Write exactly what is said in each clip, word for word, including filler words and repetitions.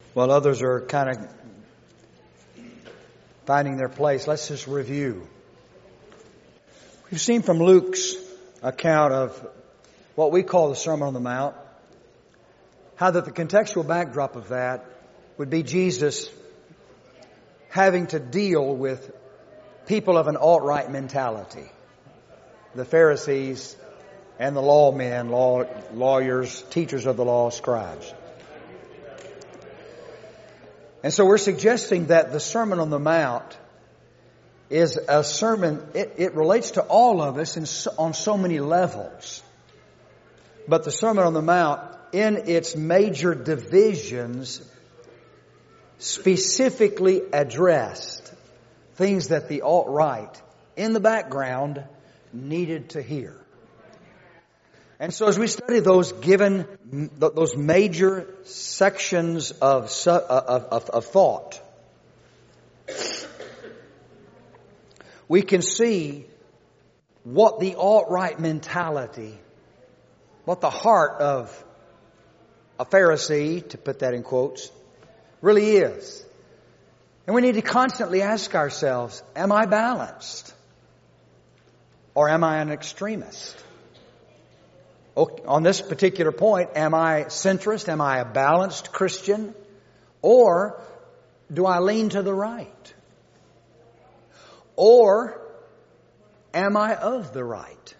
While others are kind of finding their place, let's just review. We've seen from Luke's account of what we call the Sermon on the Mount, how that the contextual backdrop of that would be Jesus having to deal with people of an alt-right mentality. The Pharisees and the lawmen, law, lawyers, teachers of the law, scribes. And so we're suggesting that the Sermon on the Mount is a sermon, it, it relates to all of us in so, on so many levels. But the Sermon on the Mount, in its major divisions, specifically addressed things that the alt-right in the background needed to hear. And so as we study those given, those major sections of, of, of, of thought, we can see what the alt-right mentality, what the heart of a Pharisee, to put that in quotes, really is. And we need to constantly ask ourselves, am I balanced? Or am I an extremist? On this particular point, am I centrist? Am I a balanced Christian? Or do I lean to the right? Or am I of the right?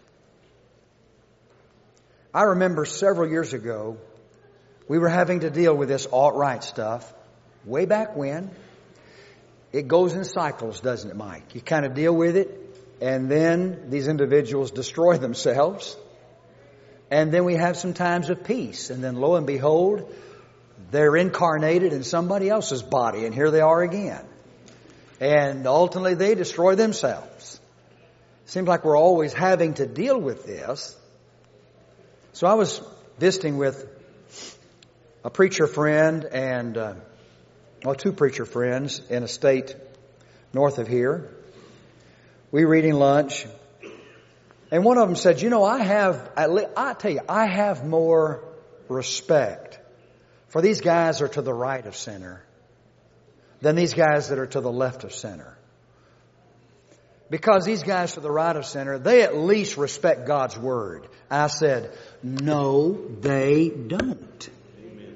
I remember several years ago, we were having to deal with this alt-right stuff. Way back when. It goes in cycles, doesn't it, Mike? You kind of deal with it, and then these individuals destroy themselves. And then we have some times of peace. And then lo and behold, they're incarnated in somebody else's body. And here they are again. And ultimately they destroy themselves. Seems like we're always having to deal with this. So I was visiting with a preacher friend and, uh, well, two preacher friends in a state north of here. We were eating lunch. And one of them said, you know, I have, I tell you, I have more respect for these guys that are to the right of center than these guys that are to the left of center. Because these guys to the right of center, they at least respect God's Word. I said, no, they don't. Amen.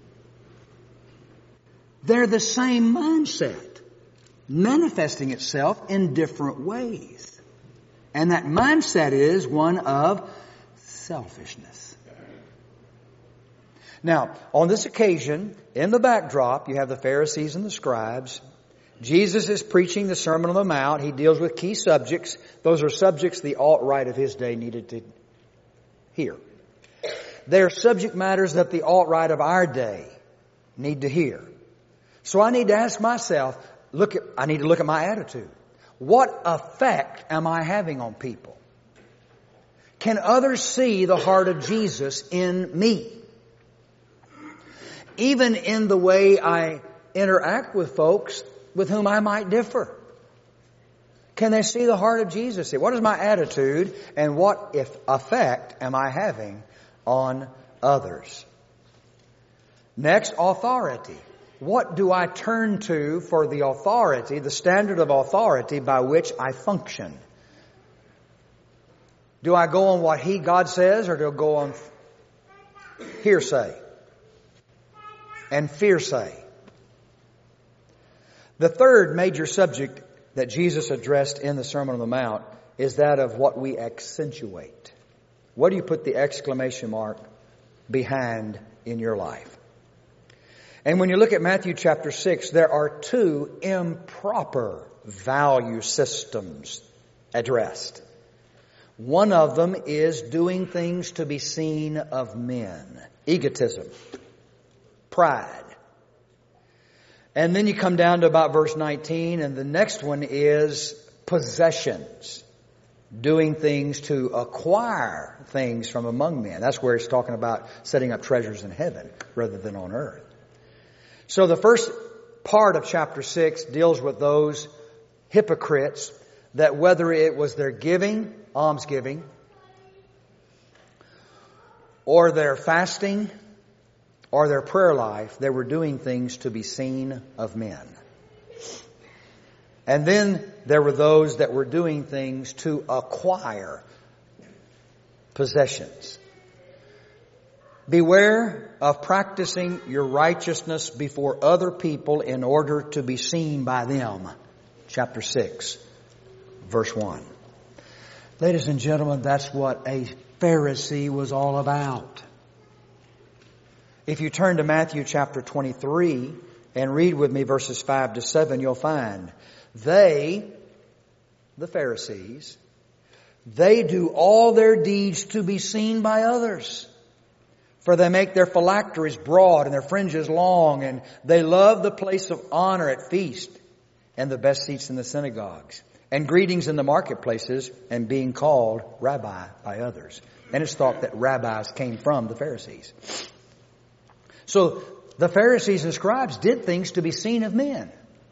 They're the same mindset, manifesting itself in different ways. And that mindset is one of selfishness. Now, on this occasion, in the backdrop, you have the Pharisees and the scribes. Jesus is preaching the Sermon on the Mount. He deals with key subjects. Those are subjects the alt-right of his day needed to hear. They're subject matters that the alt-right of our day need to hear. So I need to ask myself, look at, I need to look at my attitude. What effect am I having on people? Can others see the heart of Jesus in me? Even in the way I interact with folks with whom I might differ. Can they see the heart of Jesus? What is my attitude and what if effect am I having on others? Next, authority. What do I turn to for the authority, the standard of authority by which I function? Do I go on what He, God says, or do I go on hearsay and fearsay? The third major subject that Jesus addressed in the Sermon on the Mount is that of what we accentuate. What do you put the exclamation mark behind in your life? And when you look at Matthew chapter six, there are two improper value systems addressed. One of them is doing things to be seen of men. Egotism. Pride. And then you come down to about verse nineteen, and the next one is possessions. Doing things to acquire things from among men. That's where it's talking about setting up treasures in heaven rather than on earth. So the first part of chapter six deals with those hypocrites that whether it was their giving, almsgiving, or their fasting, or their prayer life, they were doing things to be seen of men. And then there were those that were doing things to acquire possessions. Beware of practicing your righteousness before other people in order to be seen by them. Chapter six, verse one. Ladies and gentlemen, that's what a Pharisee was all about. If you turn to Matthew chapter twenty-three and read with me verses five to seven, you'll find they, the Pharisees, they do all their deeds to be seen by others. For they make their phylacteries broad and their fringes long, and they love the place of honor at feast and the best seats in the synagogues, and greetings in the marketplaces, and being called rabbi by others. And it's thought that rabbis came from the Pharisees. So the Pharisees and scribes did things to be seen of men.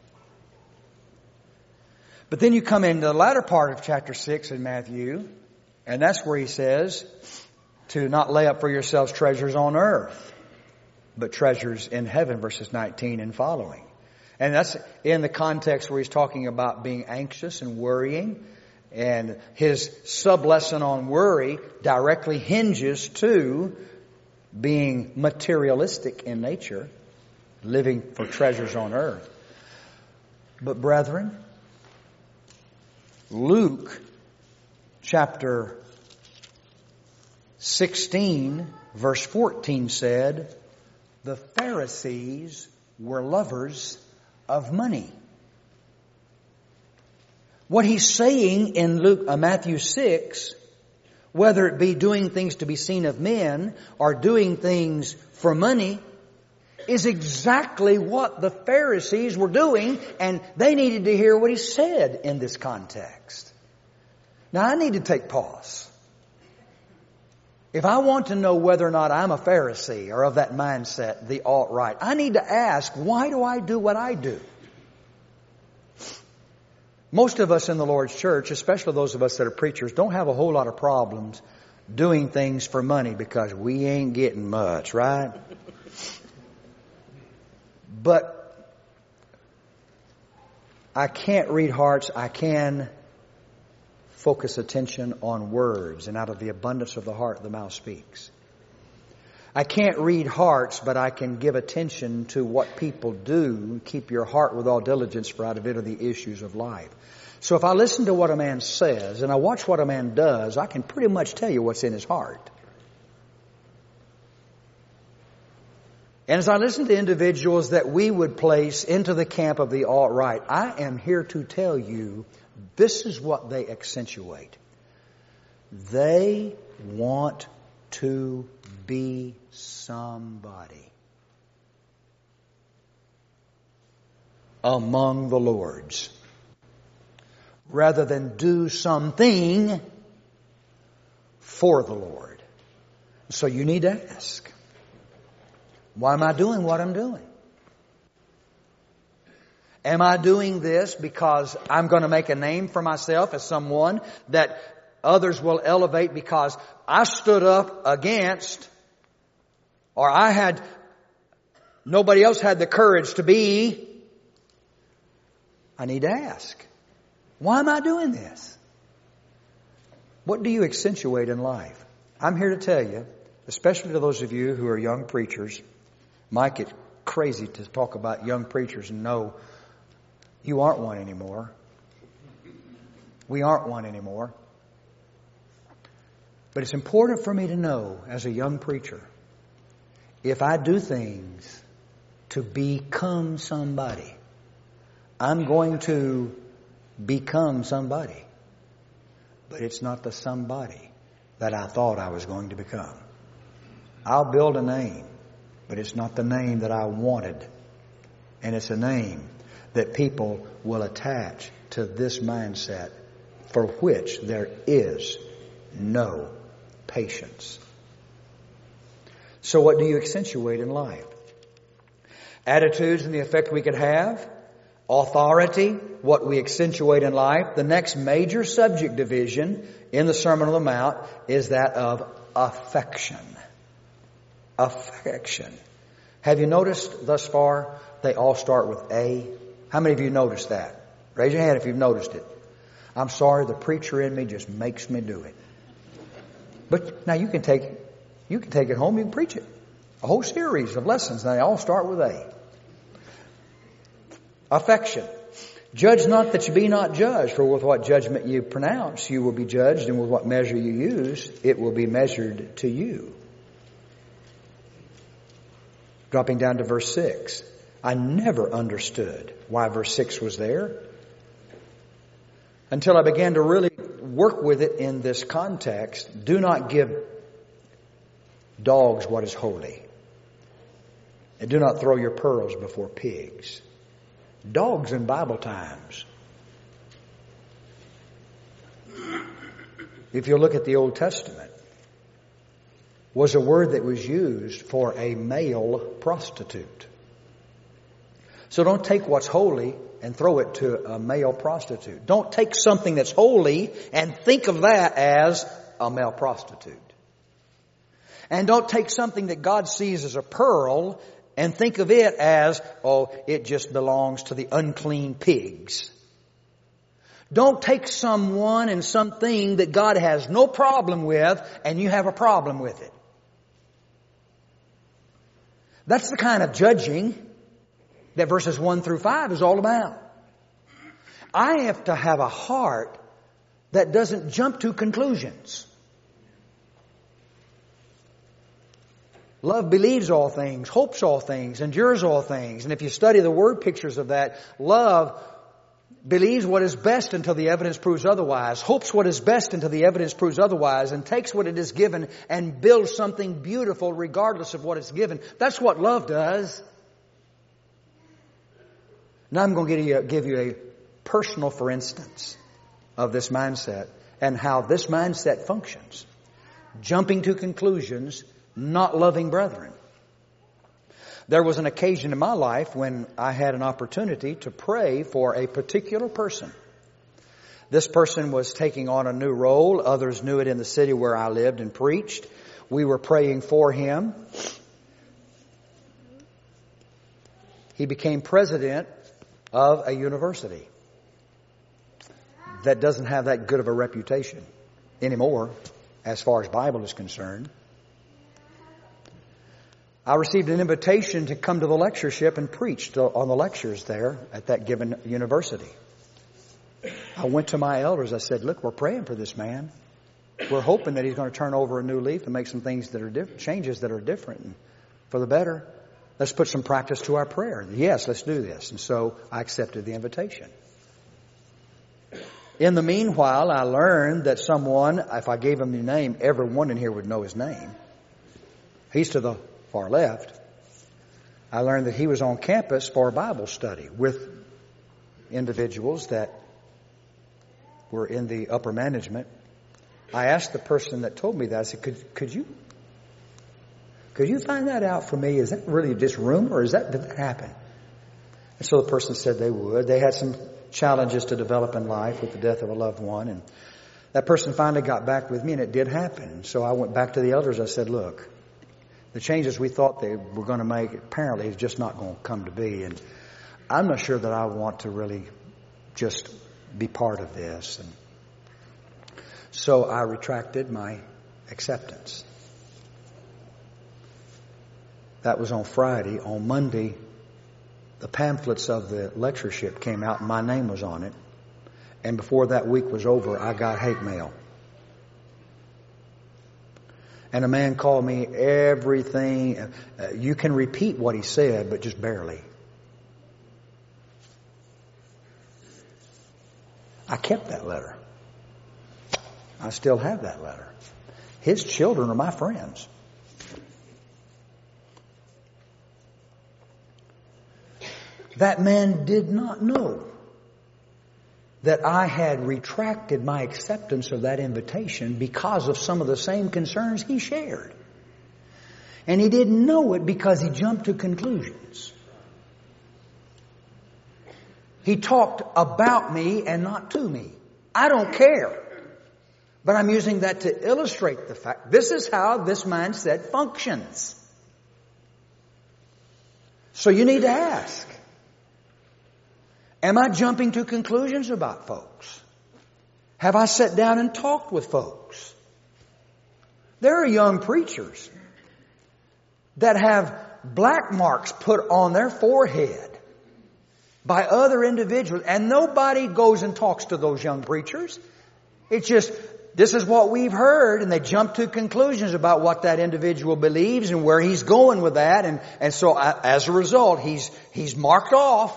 But then you come into the latter part of chapter six in Matthew, and that's where he says to not lay up for yourselves treasures on earth, but treasures in heaven, verses nineteen and following. And that's in the context where he's talking about being anxious and worrying. And his sub-lesson on worry directly hinges to being materialistic in nature, living for treasures on earth. But brethren, Luke chapter sixteen, verse fourteen said, the Pharisees were lovers of money. What he's saying in Luke, uh, Matthew six, whether it be doing things to be seen of men or doing things for money, is exactly what the Pharisees were doing, and they needed to hear what he said in this context. Now, I need to take pause. If I want to know whether or not I'm a Pharisee or of that mindset, the alt-right, I need to ask, why do I do what I do? Most of us in the Lord's church, especially those of us that are preachers, don't have a whole lot of problems doing things for money because we ain't getting much, right? But I can't read hearts. I can focus attention on words, and out of the abundance of the heart, the mouth speaks. I can't read hearts, but I can give attention to what people do. Keep your heart with all diligence, for out of it are the issues of life. So if I listen to what a man says and I watch what a man does, I can pretty much tell you what's in his heart. And as I listen to individuals that we would place into the camp of the alt-right, I am here to tell you this is what they accentuate. They want to be somebody among the Lord's, rather than do something for the Lord. So you need to ask, why am I doing what I'm doing? Am I doing this because I'm going to make a name for myself as someone that others will elevate because I stood up against, or I had, nobody else had the courage to be? I need to ask, why am I doing this? What do you accentuate in life? I'm here to tell you, especially to those of you who are young preachers, might get crazy to talk about young preachers and know you aren't one anymore. We aren't one anymore. But it's important for me to know as a young preacher, if I do things to become somebody, I'm going to become somebody. But it's not the somebody that I thought I was going to become. I'll build a name, but it's not the name that I wanted. And it's a name that people will attach to this mindset for which there is no patience. So what do you accentuate in life? Attitudes and the effect we could have. Authority, what we accentuate in life. The next major subject division in the Sermon on the Mount is that of affection. Affection. Have you noticed thus far they all start with A? How many of you noticed that? Raise your hand if you've noticed it. I'm sorry, the preacher in me just makes me do it. But now you can take you can take it home, you can preach it. A whole series of lessons, and they all start with A. Affection. Judge not that you be not judged, for with what judgment you pronounce, you will be judged, and with what measure you use, it will be measured to you. Dropping down to verse six. I never understood why verse six was there until I began to really work with it in this context. Do not give dogs what is holy, and do not throw your pearls before pigs. Dogs in Bible times. If you look at the Old Testament, was a word that was used for a male prostitute. So don't take what's holy and throw it to a male prostitute. Don't take something that's holy and think of that as a male prostitute. And don't take something that God sees as a pearl and think of it as, oh, it just belongs to the unclean pigs. Don't take someone and something that God has no problem with and you have a problem with it. That's the kind of judging that verses one through five is all about. I have to have a heart that doesn't jump to conclusions. Love believes all things, hopes all things, endures all things. And if you study the word pictures of that, love believes what is best until the evidence proves otherwise, hopes what is best until the evidence proves otherwise, and takes what it is given and builds something beautiful regardless of what it's given. That's what love does. Now I'm going to give you, give you a personal for instance of this mindset and how this mindset functions. Jumping to conclusions, not loving brethren. There was an occasion in my life when I had an opportunity to pray for a particular person. This person was taking on a new role. Others knew it in the city where I lived and preached. We were praying for him. He became president of a university that doesn't have that good of a reputation anymore as far as Bible is concerned. I received an invitation to come to the lectureship and preach on the lectures there at that given university. I went to my elders. I said, look, we're praying for this man. We're hoping that he's going to turn over a new leaf and make some things that are different, changes that are different and for the better. Let's put some practice to our prayer. Yes, let's do this. And so I accepted the invitation. In the meanwhile, I learned that someone, if I gave him the name, everyone in here would know his name. He's to the far left. I learned that he was on campus for a Bible study with individuals that were in the upper management. I asked the person that told me that, I said, could, could you could you find that out for me? Is that really just rumor or is that, did that happen? And so the person said they would. They had some challenges to develop in life with the death of a loved one. And that person finally got back with me and it did happen. So I went back to the elders. I said, look, the changes we thought they were going to make apparently is just not going to come to be. And I'm not sure that I want to really just be part of this. And so I retracted my acceptance. That was on Friday. On Monday, the pamphlets of the lectureship came out and my name was on it. And before that week was over, I got hate mail. And a man called me everything. Uh, you can repeat what he said, but just barely. I kept that letter. I still have that letter. His children are my friends. That man did not know that I had retracted my acceptance of that invitation because of some of the same concerns he shared. And he didn't know it because he jumped to conclusions. He talked about me and not to me. I don't care. But I'm using that to illustrate the fact. This is how this mindset functions. So you need to ask, am I jumping to conclusions about folks? Have I sat down and talked with folks? There are young preachers that have black marks put on their forehead by other individuals, and nobody goes and talks to those young preachers. It's just, this is what we've heard, and they jump to conclusions about what that individual believes and where he's going with that, and, and so as a result, he's, he's marked off.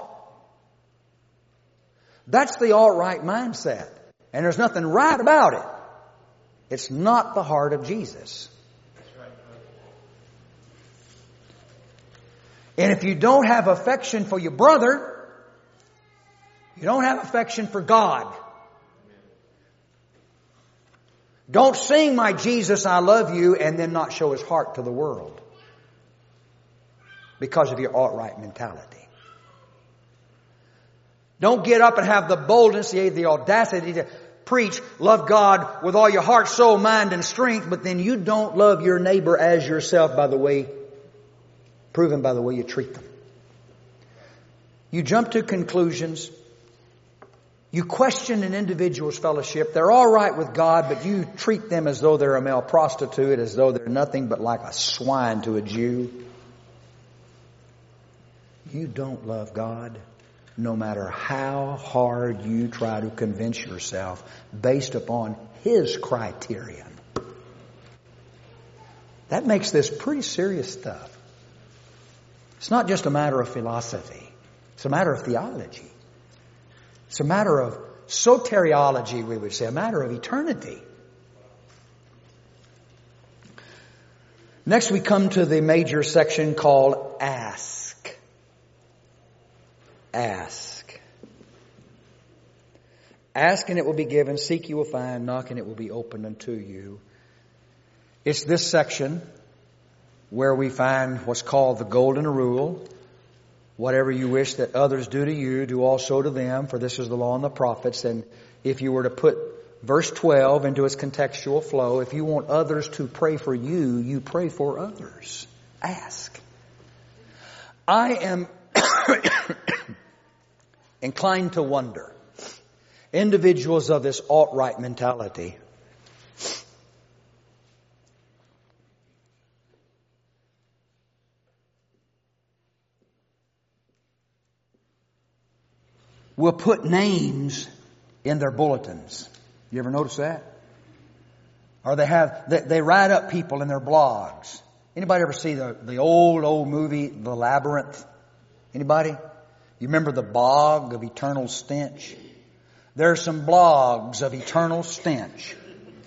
That's the alt-right mindset, and there's nothing right about it. It's not the heart of Jesus. And if you don't have affection for your brother, you don't have affection for God. Don't sing my Jesus, I love you, and then not show His heart to the world because of your alt-right mentality. Don't get up and have the boldness, the, the audacity to preach, love God with all your heart, soul, mind, and strength, but then you don't love your neighbor as yourself by the way, proven by the way you treat them. You jump to conclusions. You question an individual's fellowship. They're all right with God, but you treat them as though they're a male prostitute, as though they're nothing but like a swine to a Jew. You don't love God, no matter how hard you try to convince yourself based upon His criterion. That makes this pretty serious stuff. It's not just a matter of philosophy. It's a matter of theology. It's a matter of soteriology, we would say, a matter of eternity. Next we come to the major section called Ask. Ask. Ask and it will be given. Seek you will find. Knock and it will be opened unto you. It's this section where we find what's called the golden rule. Whatever you wish that others do to you, do also to them, for this is the law and the prophets. And if you were to put verse twelve into its contextual flow, if you want others to pray for you, you pray for others. Ask. I am inclined to wonder. Individuals of this alt-right mentality will put names in their bulletins. You ever notice that? Or they have, they, they write up people in their blogs. Anybody ever see the, the old, old movie, The Labyrinth? Anybody? You remember the bog of eternal stench? There are some blogs of eternal stench.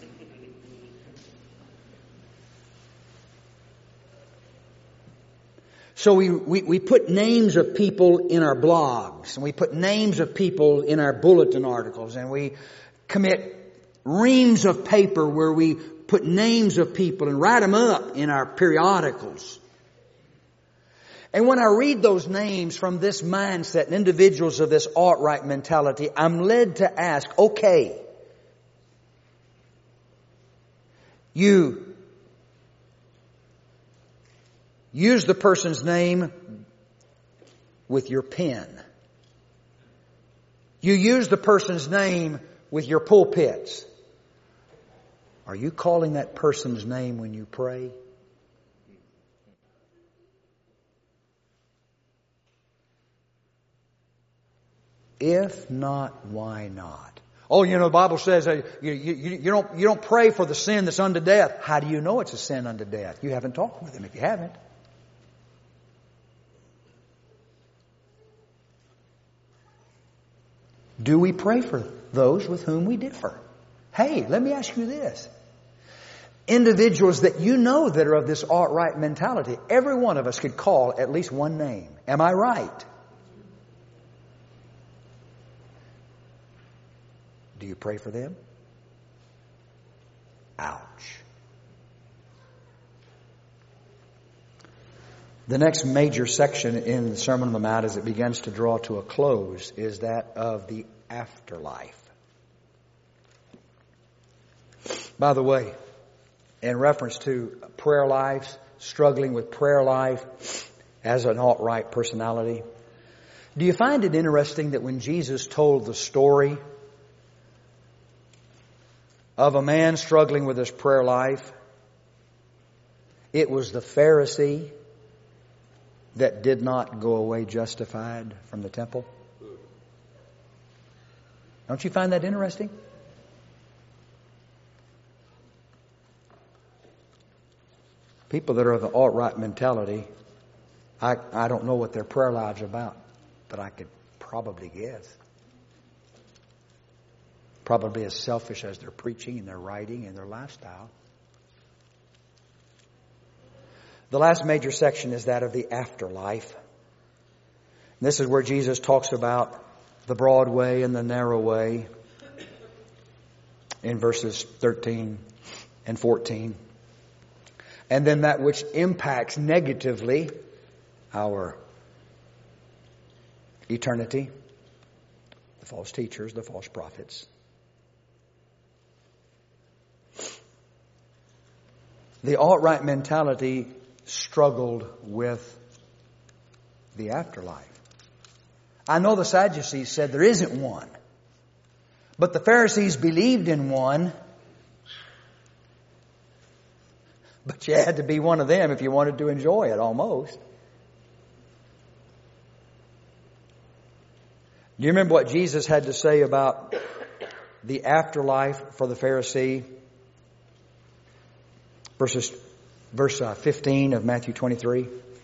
So we, we, we put names of people in our blogs, and we put names of people in our bulletin articles, and we commit reams of paper where we put names of people and write them up in our periodicals. And when I read those names from this mindset and individuals of this alt-right mentality, I'm led to ask, okay, you use the person's name with your pen. You use the person's name with your pulpits. Are you calling that person's name when you pray? If not, why not? Oh, you know, the Bible says uh, you, you, you, don't, you don't pray for the sin that's unto death. How do you know it's a sin unto death? You haven't talked with him if you haven't. Do we pray for those with whom we differ? Hey, let me ask you this. Individuals that you know that are of this alt-right mentality, every one of us could call at least one name. Am I right? Do you pray for them? Ouch. The next major section in the Sermon on the Mount as it begins to draw to a close is that of the afterlife. By the way, in reference to prayer lives, struggling with prayer life, as an alt-right personality. Do you find it interesting that when Jesus told the story of a man struggling with his prayer life, it was the Pharisee that did not go away justified from the temple? Don't you find that interesting? People that are of the alt-right mentality, I, I don't know what their prayer lives are about, but I could probably guess. Probably as selfish as their preaching and their writing and their lifestyle. The last major section is that of the afterlife. And this is where Jesus talks about the broad way and the narrow way in verses thirteen and fourteen. And then that which impacts negatively our eternity, the false teachers, the false prophets. The alt-right mentality struggled with the afterlife. I know the Sadducees said there isn't one, but the Pharisees believed in one. But you had to be one of them if you wanted to enjoy it, almost. Do you remember what Jesus had to say about the afterlife for the Pharisee? Verses, verse uh, fifteen of Matthew twenty-three.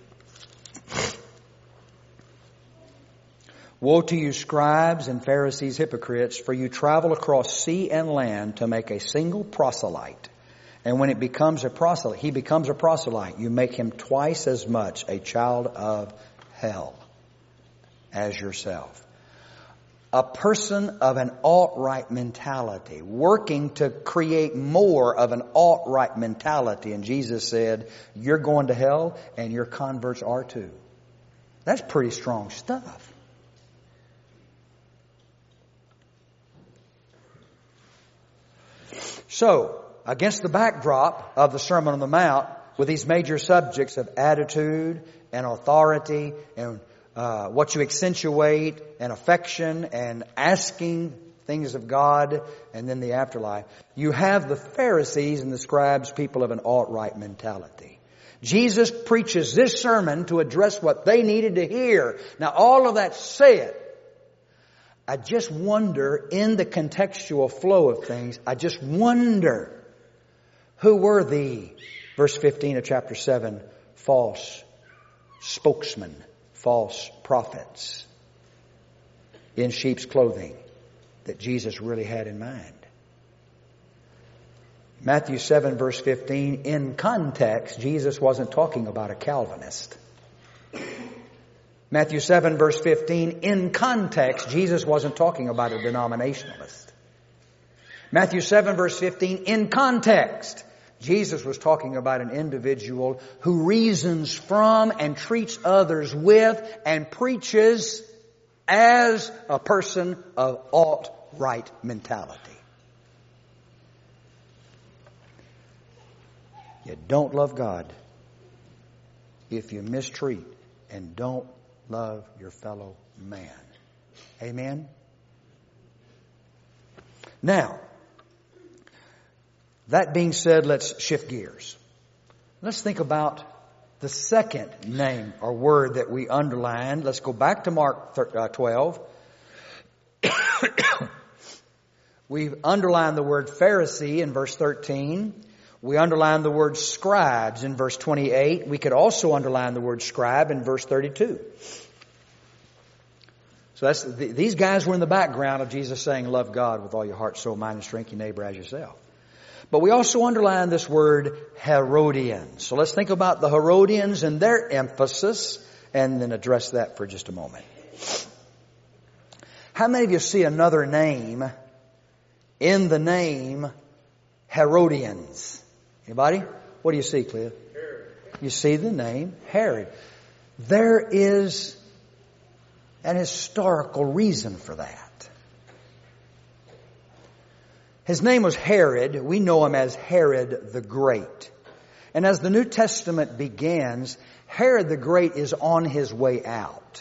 Woe to you, scribes and Pharisees, hypocrites, for you travel across sea and land to make a single proselyte. And when it becomes a proselyte, he becomes a proselyte, you make him twice as much a child of hell as yourself. A person of an alt-right mentality, working to create more of an alt-right mentality. And Jesus said, you're going to hell and your converts are too. That's pretty strong stuff. So, against the backdrop of the Sermon on the Mount, with these major subjects of attitude and authority and uh, what you accentuate and affection and asking things of God and then the afterlife, you have the Pharisees and the scribes, people of an alt-right mentality. Jesus preaches this sermon to address what they needed to hear. Now, all of that said, I just wonder, in the contextual flow of things, I just wonder, who were the, verse fifteen of chapter seven, false spokesmen, false prophets in sheep's clothing that Jesus really had in mind? Matthew seven, verse fifteen, in context, Jesus wasn't talking about a Calvinist. Matthew seven, verse fifteen, in context, Jesus wasn't talking about a denominationalist. Matthew seven, verse fifteen, in context, Jesus was talking about an individual who reasons from and treats others with and preaches as a person of alt-right mentality. You don't love God if you mistreat and don't love your fellow man. Amen? Now, that being said, let's shift gears. Let's think about the second name or word that we underlined. Let's go back to Mark twelve. We've underlined the word Pharisee in verse thirteen. We underlined the word scribes in verse twenty-eight. We could also underline the word scribe in verse thirty-two. So that's the, these guys were in the background of Jesus saying, love God with all your heart, soul, mind, and strength, your neighbor as yourself. But we also underline this word Herodians. So let's think about the Herodians and their emphasis and then address that for just a moment. How many of you see another name in the name Herodians? Anybody? What do you see, Cliff? Herod. You see the name Herod. There is an historical reason for that. His name was Herod. We know him as Herod the Great. And as the New Testament begins, Herod the Great is on his way out.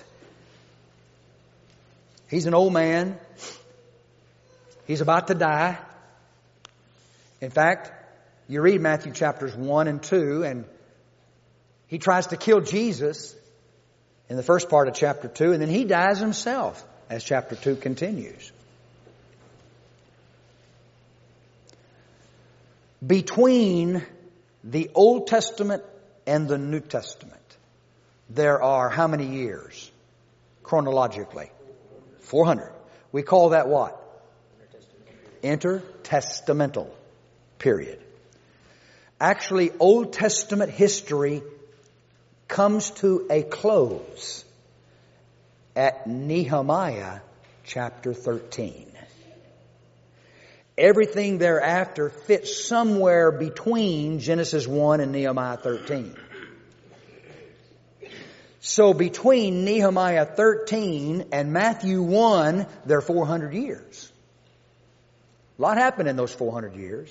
He's an old man. He's about to die. In fact, you read Matthew chapters one and two, and he tries to kill Jesus in the first part of chapter two, and then he dies himself as chapter two continues. Between the Old Testament and the New Testament, there are how many years? Chronologically? four hundred. We call that what? Intertestamental period. Actually, Old Testament history comes to a close at Nehemiah chapter thirteen. Everything thereafter fits somewhere between Genesis one and Nehemiah thirteen. So between Nehemiah thirteen and Matthew one, there are four hundred years. A lot happened in those four hundred years.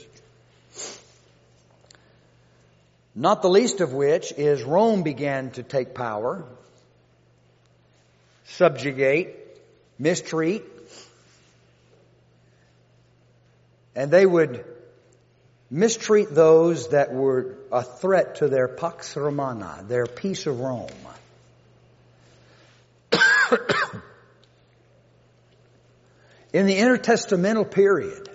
Not the least of which is Rome began to take power, subjugate, mistreat, and they would mistreat those that were a threat to their Pax Romana, their peace of Rome. In the intertestamental period,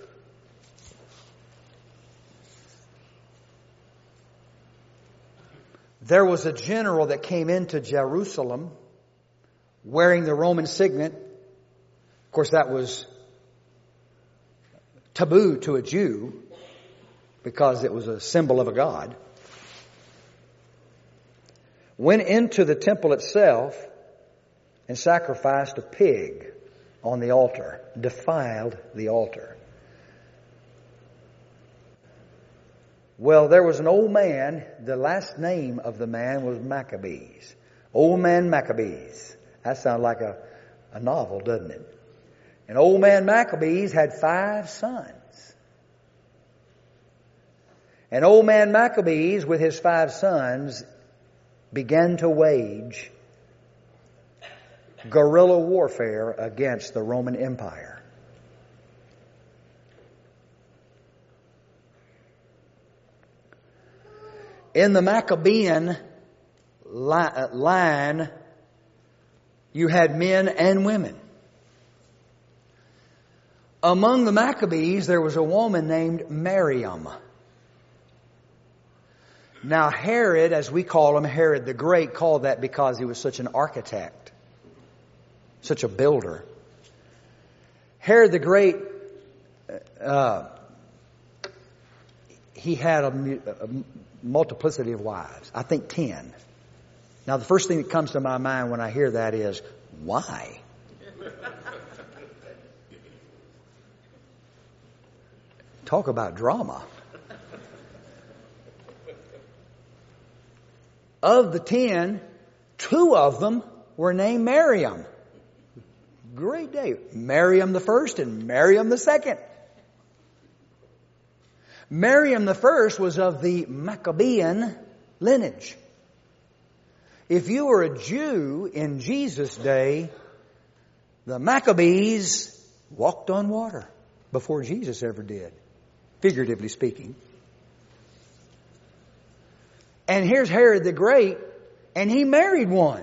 there was a general that came into Jerusalem wearing the Roman signet. Of course, that was taboo to a Jew because it was a symbol of a god. Went into the temple itself and sacrificed a pig on the altar, defiled the altar. Well, there was an old man, the last name of the man was Maccabees. Old man Maccabees. That sounds like a, a novel, doesn't it? And old man Maccabees had five sons. And old man Maccabees, with his five sons, began to wage guerrilla warfare against the Roman Empire. In the Maccabean line, you had men and women. Among the Maccabees, there was a woman named Miriam. Now, Herod, as we call him, Herod the Great, called that because he was such an architect, such a builder. Herod the Great, uh, he had a, a multiplicity of wives. I think ten. Now, the first thing that comes to my mind when I hear that is, why? Talk about drama. Of the ten, two of them were named Miriam. Great day. Miriam the first and Miriam the second. Miriam the first was of the Maccabean lineage. If you were a Jew in Jesus' day, the Maccabees walked on water before Jesus ever did, figuratively speaking. And here's Herod the Great, and he married one.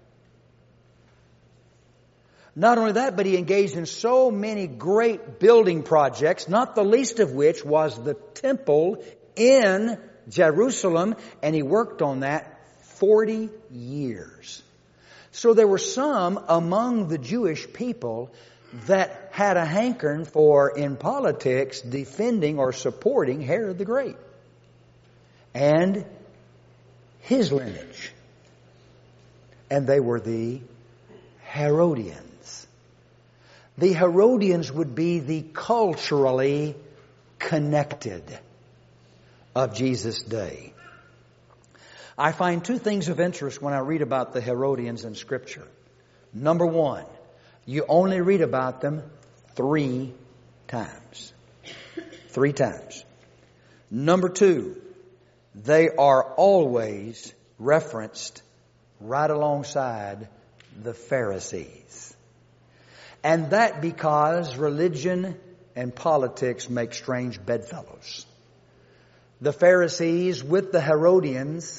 Not only that, but he engaged in so many great building projects, not the least of which was the temple in Jerusalem, and he worked on that forty years. So there were some among the Jewish people that had a hankering for, in politics, defending or supporting Herod the Great and his lineage. And they were the Herodians. The Herodians would be the culturally connected of Jesus' day. I find two things of interest when I read about the Herodians in Scripture. Number one, you only read about them three times. Three times. Number two, they are always referenced right alongside the Pharisees. And that because religion and politics make strange bedfellows. The Pharisees with the Herodians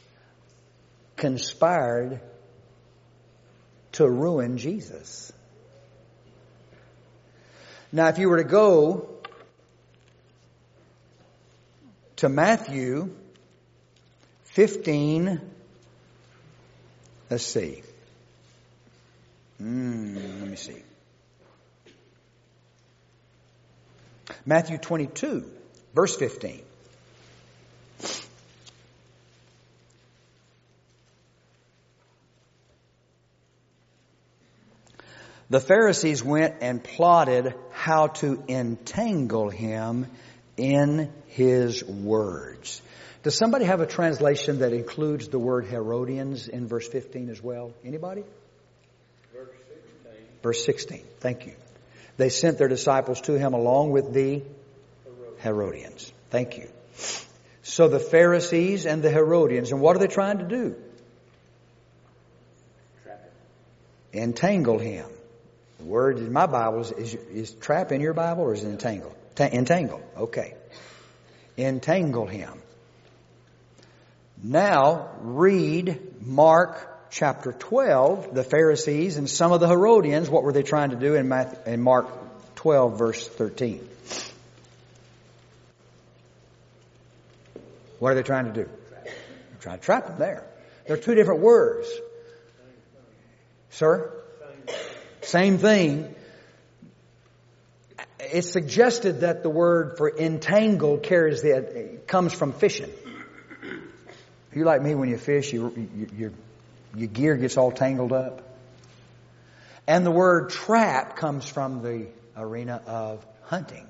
conspired to ruin Jesus. Now, if you were to go to Matthew fifteen, let's see. Mm, let me see. Matthew twenty-two, verse fifteen. The Pharisees went and plotted how to entangle him in his words. Does somebody have a translation that includes the word Herodians in verse fifteen as well? Anybody? Verse sixteen. Verse sixteen. Thank you. They sent their disciples to him along with the Herodians. Herodians. Thank you. So the Pharisees and the Herodians, and what are they trying to do? Trap him. Entangle him. The word in my Bible is, is, is trap in your Bible, or is it entangle? Ta- entangle. Okay. Entangle him. Now read Mark chapter twelve. The Pharisees and some of the Herodians, what were they trying to do in, Matthew, in Mark twelve verse thirteen? What are they trying to do? They're trying to trap him there. There are two different words. Sir? Same thing. It's suggested that the word for entangle carries the, it comes from fishing. If you're like me, when you fish, you, you, your, your gear gets all tangled up. And the word trap comes from the arena of hunting.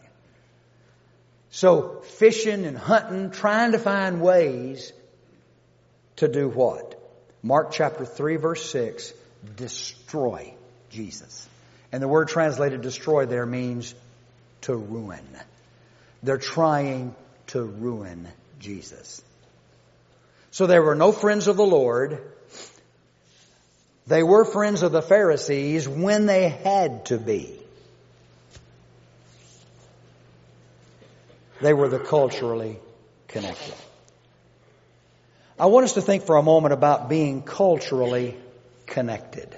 So fishing and hunting, trying to find ways to do what? Mark chapter three verse six, destroy Jesus. And the word translated destroy there means to ruin. They're trying to ruin Jesus. So they were no friends of the Lord. They were friends of the Pharisees when they had to be. They were the culturally connected. I want us to think for a moment about being culturally connected.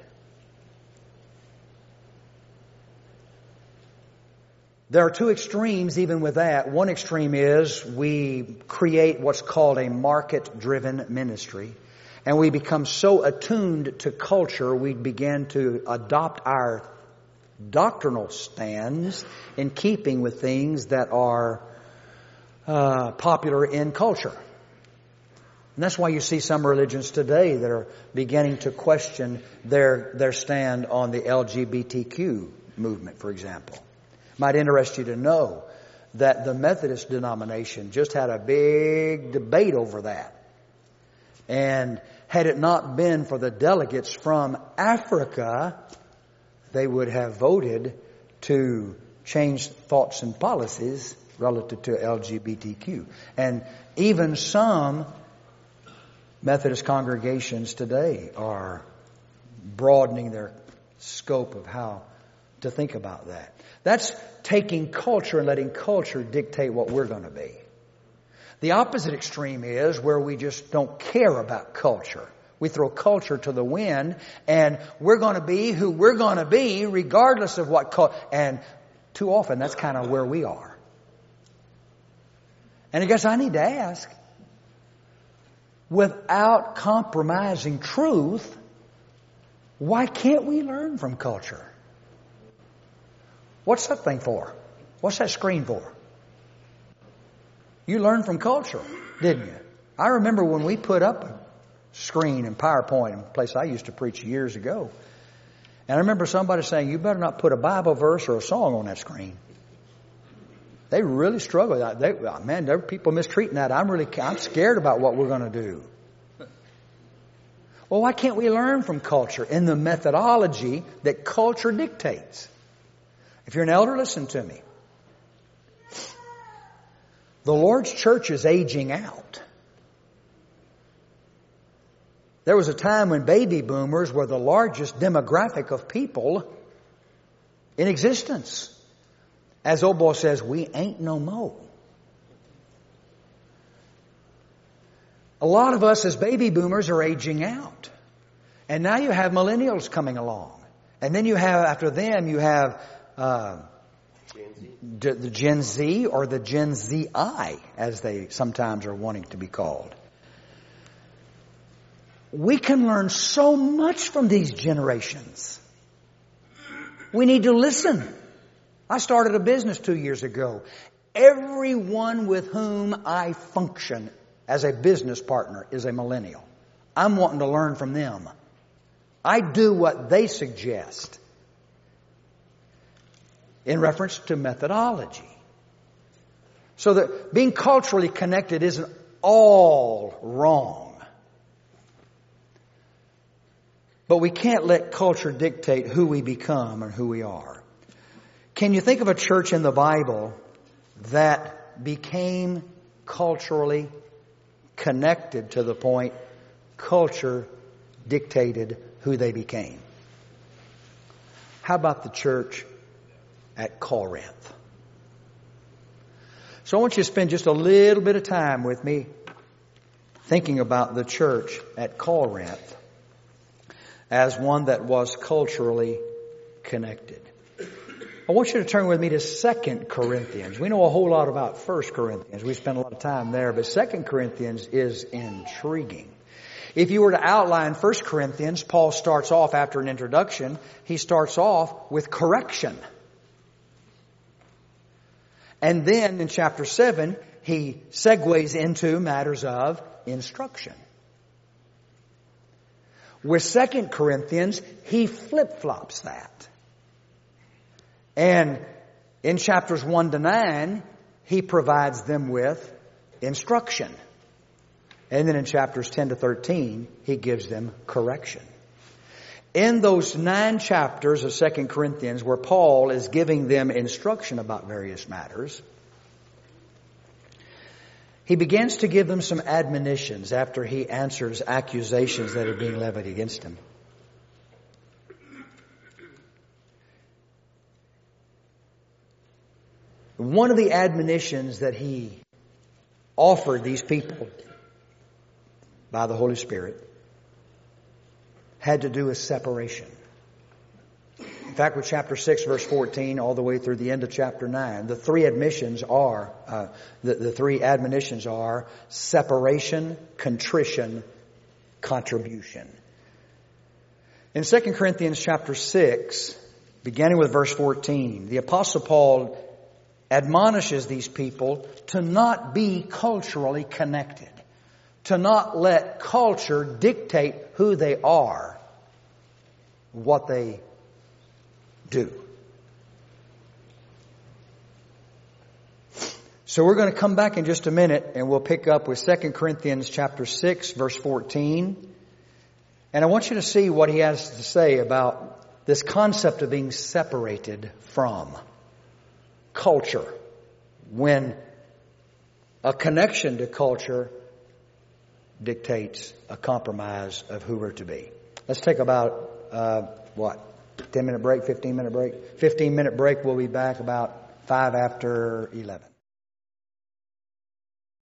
There are two extremes even with that. One extreme is we create what's called a market-driven ministry. And we become so attuned to culture, we begin to adopt our doctrinal stands in keeping with things that are uh, popular in culture. And that's why you see some religions today that are beginning to question their, their stand on the L G B T Q movement, for example. Might interest you to know that the Methodist denomination just had a big debate over that. And had it not been for the delegates from Africa, they would have voted to change thoughts and policies relative to L G B T Q. And even some Methodist congregations today are broadening their scope of how to think about that. That's taking culture and letting culture dictate what we're going to be. The opposite extreme is where we just don't care about culture. We throw culture to the wind and we're going to be who we're going to be regardless of what culture. And too often that's kind of where we are. And I guess I need to ask, without compromising truth, why can't we learn from culture? What's that thing for? What's that screen for? You learned from culture, didn't you? I remember when we put up a screen in PowerPoint, in a place I used to preach years ago. And I remember somebody saying, you better not put a Bible verse or a song on that screen. They really struggle. They, man, there are people mistreating that. I'm really, I'm scared about what we're going to do. Well, why can't we learn from culture in the methodology that culture dictates? If you're an elder, listen to me. The Lord's church is aging out. There was a time when baby boomers were the largest demographic of people in existence. As old boy says, we ain't no more. A lot of us as baby boomers are aging out. And now you have millennials coming along. And then you have, after them, you have uh, D- the Gen Z or the Gen Z I, as they sometimes are wanting to be called. We can learn so much from these generations. We need to listen. I started a business two years ago. Everyone with whom I function as a business partner is a millennial. I'm wanting to learn from them. I do what they suggest in reference to methodology. So that being culturally connected isn't all wrong. But we can't let culture dictate who we become and who we are. Can you think of a church in the Bible that became culturally connected to the point culture dictated who they became? How about the church at Corinth? So I want you to spend just a little bit of time with me thinking about the church at Corinth as one that was culturally connected. I want you to turn with me to Second Corinthians. We know a whole lot about First Corinthians. We spent a lot of time there, but Second Corinthians is intriguing. If you were to outline First Corinthians, Paul starts off after an introduction. He starts off with correction. And then in chapter seven, he segues into matters of instruction. With Second Corinthians, he flip-flops that. And in chapters one to nine, he provides them with instruction. And then in chapters ten to thirteen, he gives them correction. In those nine chapters of Second Corinthians where Paul is giving them instruction about various matters, he begins to give them some admonitions after he answers accusations that are being levied against him. One of the admonitions that he offered these people by the Holy Spirit had to do with separation. In fact, with chapter six, verse fourteen, all the way through the end of chapter nine, the three admissions are, uh, the, the three admonitions are separation, contrition, contribution. In Second Corinthians chapter six, beginning with verse fourteen, the Apostle Paul admonishes these people to not be culturally connected, to not let culture dictate who they are, what they do. So we're going to come back in just a minute and we'll pick up with Second Corinthians chapter six, verse fourteen. And I want you to see what he has to say about this concept of being separated from culture, when a connection to culture dictates a compromise of who we're to be. Let's take about, uh, what, ten minute break, fifteen minute break? fifteen minute break. We'll be back about five after eleven.